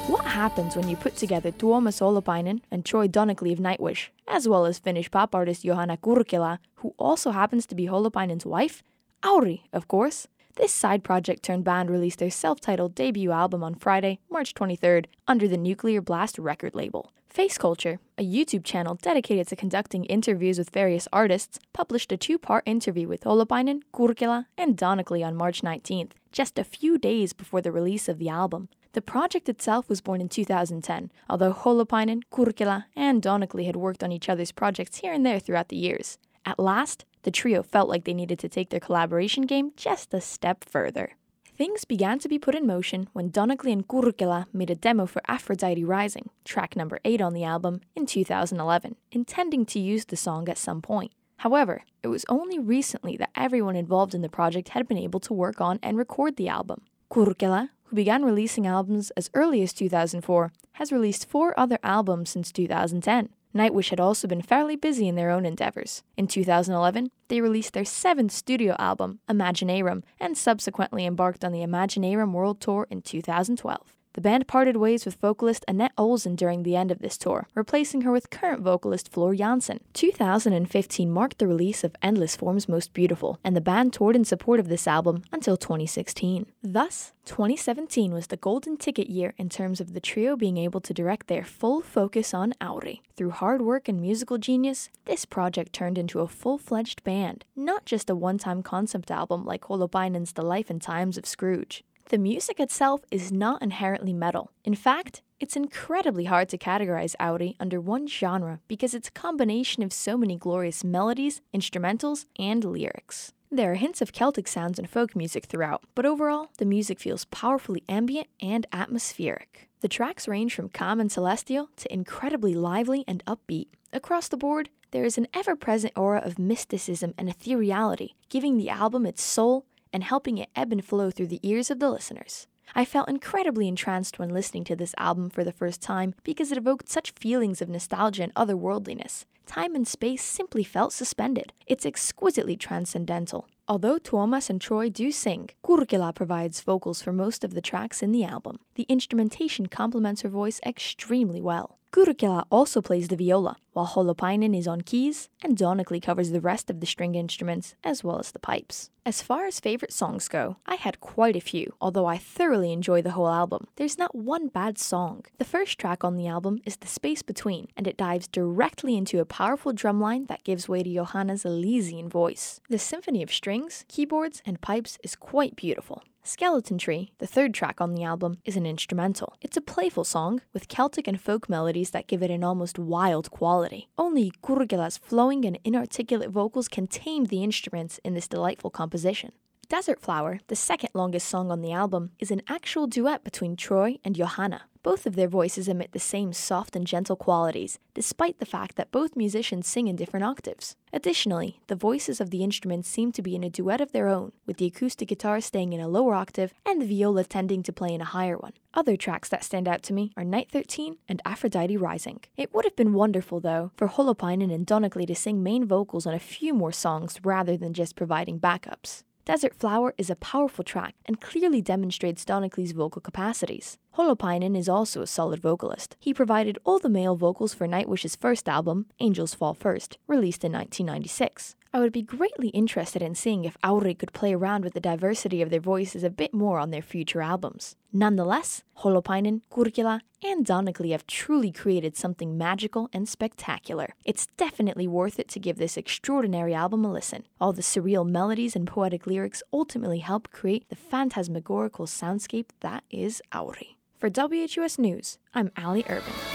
What happens when you put together Tuomas Holopainen and Troy Donockley of Nightwish, as well as Finnish pop artist Johanna Kurkila, who also happens to be Holopainen's wife? Auri, of course. This side project-turned band released their self-titled debut album on Friday, March 23rd, under the Nuclear Blast record label. Face Culture, a YouTube channel dedicated to conducting interviews with various artists, published a 2-part interview with Holopainen, Kurkila, and Donockley on March 19th, just a few days before the release of the album. The project itself was born in 2010, although Holopainen, Kurkila, and Donockley had worked on each other's projects here and there throughout the years. At last, the trio felt like they needed to take their collaboration game just a step further. Things began to be put in motion when Donockley and Kurkila made a demo for Aphrodite Rising, track number 8 on the album, in 2011, intending to use the song at some point. However, it was only recently that everyone involved in the project had been able to work on and record the album. Kurkila, who began releasing albums as early as 2004, has released 4 other albums since 2010. Nightwish had also been fairly busy in their own endeavors. In 2011, they released their 7th studio album, Imaginarum, and subsequently embarked on the Imaginarum World Tour in 2012. The band parted ways with vocalist Annette Olsen during the end of this tour, replacing her with current vocalist Floor Jansen. 2015 marked the release of Endless Form's Most Beautiful, and the band toured in support of this album until 2016. Thus, 2017 was the golden ticket year in terms of the trio being able to direct their full focus on Auri. Through hard work and musical genius, this project turned into a full-fledged band, not just a one-time concept album like Holopainen's The Life and Times of Scrooge. The music itself is not inherently metal. In fact, it's incredibly hard to categorize Auri under one genre because it's a combination of so many glorious melodies, instrumentals, and lyrics. There are hints of Celtic sounds and folk music throughout, but overall, the music feels powerfully ambient and atmospheric. The tracks range from calm and celestial to incredibly lively and upbeat. Across the board, there is an ever-present aura of mysticism and ethereality, giving the album its soul and helping it ebb and flow through the ears of the listeners. I felt incredibly entranced when listening to this album for the first time because it evoked such feelings of nostalgia and otherworldliness. Time and space simply felt suspended. It's exquisitely transcendental. Although Tuomas and Troy do sing, Kurkila provides vocals for most of the tracks in the album. The instrumentation complements her voice extremely well. Kurkila also plays the viola, while Holopainen is on keys, and Donockley covers the rest of the string instruments, as well as the pipes. As far as favorite songs go, I had quite a few, although I thoroughly enjoy the whole album. There's not one bad song. The first track on the album is The Space Between, and it dives directly into a powerful drumline that gives way to Johanna's Elysian voice. The symphony of strings, keyboards, and pipes is quite beautiful. Skeleton Tree, the 3rd track on the album, is an instrumental. It's a playful song with Celtic and folk melodies that give it an almost wild quality. Only Kurkila's flowing and inarticulate vocals can tame the instruments in this delightful composition. Desert Flower, the 2nd longest song on the album, is an actual duet between Troy and Johanna. Both of their voices emit the same soft and gentle qualities, despite the fact that both musicians sing in different octaves. Additionally, the voices of the instruments seem to be in a duet of their own, with the acoustic guitar staying in a lower octave and the viola tending to play in a higher one. Other tracks that stand out to me are Night 13 and Aphrodite Rising. It would have been wonderful, though, for Holopainen and Donockley to sing main vocals on a few more songs rather than just providing backups. Desert Flower is a powerful track and clearly demonstrates Donockley's vocal capacities. Holopainen is also a solid vocalist. He provided all the male vocals for Nightwish's first album, Angels Fall First, released in 1996. I would be greatly interested in seeing if Auri could play around with the diversity of their voices a bit more on their future albums. Nonetheless, Holopainen, Kurkila, and Donockley have truly created something magical and spectacular. It's definitely worth it to give this extraordinary album a listen. All the surreal melodies and poetic lyrics ultimately help create the phantasmagorical soundscape that is Auri. For WHUS News, I'm Ali Urban.